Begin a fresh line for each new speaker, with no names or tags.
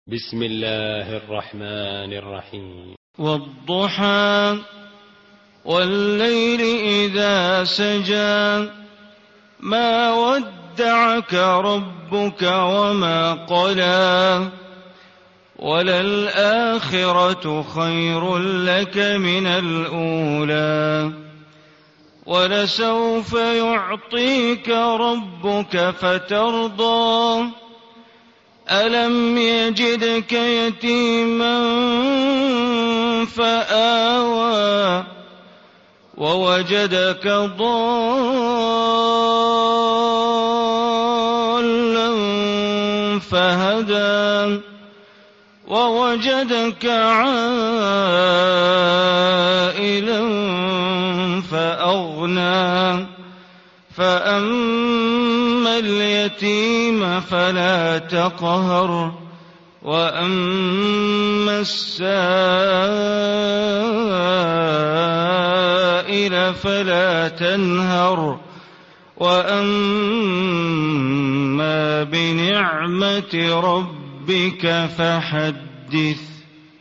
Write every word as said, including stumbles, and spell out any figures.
بسم الله الرحمن الرحيم.
والضحى والليل إذا سجى ما ودعك ربك وما قلى وللآخرة خير لك من الأولى ولسوف يعطيك ربك فترضى ألم يجدك يتيما فآوى ووجدك ضالا فهدى ووجدك عائلا فأغنى فأما اليتيم فلا تقهر وأما السائل فلا تنهر وأما بنعمة ربك فحدث.